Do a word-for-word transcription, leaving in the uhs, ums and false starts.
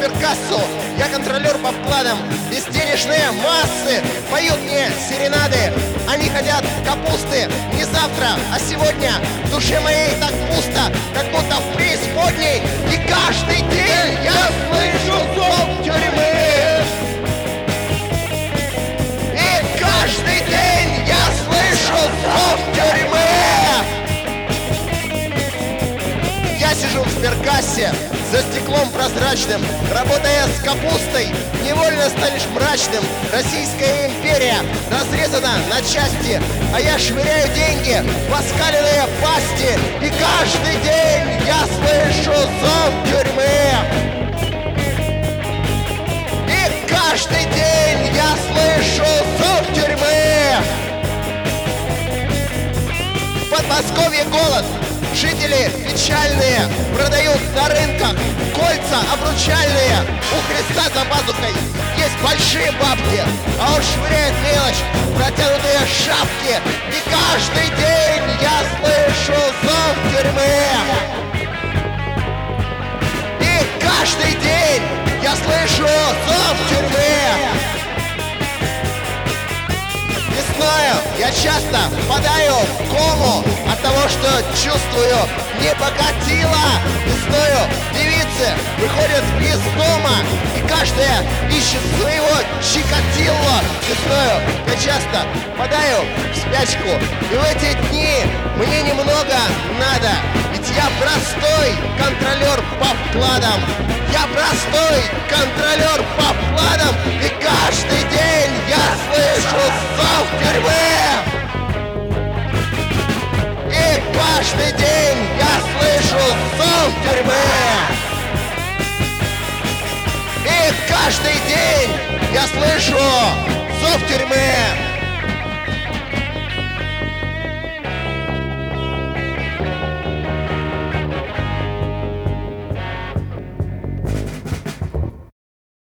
сберкассу, я контролер по вкладам. Безденежные массы поют мне серенады. Они хотят капусты не завтра, а сегодня. В душе моей так пусто, как будто в преисподней. И каждый день я слышу зов тюрьмы. И каждый день я слышу зов тюрьмы. Я сижу в сберкассе за стеклом прозрачным, работая с капустой, невольно станешь мрачным. Российская империя разрезана на части, а я швыряю деньги в оскаленные пасти. И каждый день я слышу зов тюрьмы. И каждый день я слышу зов тюрьмы. В Подмосковье голод. Жители печальные продают на рынках кольца обручальные. У Христа за пазухой есть большие бабки, а он швыряет мелочь в протянутые шапки. И каждый день я слышу зов тюрьмы. И каждый день я слышу зов тюрьмы. Весною я часто впадаю в кому от того, что чувствую, не покатило. Весною девицы выходят из дома, и каждая ищет своего Чикатило. Весною я часто впадаю в спячку, и в эти дни мне немного надо. Ведь я простой контролер по вкладам. Я простой контролер по вкладам. И каждый день я слышу зов тюрьмы. И каждый день я слышу зов тюрьмы. И каждый день я слышу зов тюрьмы.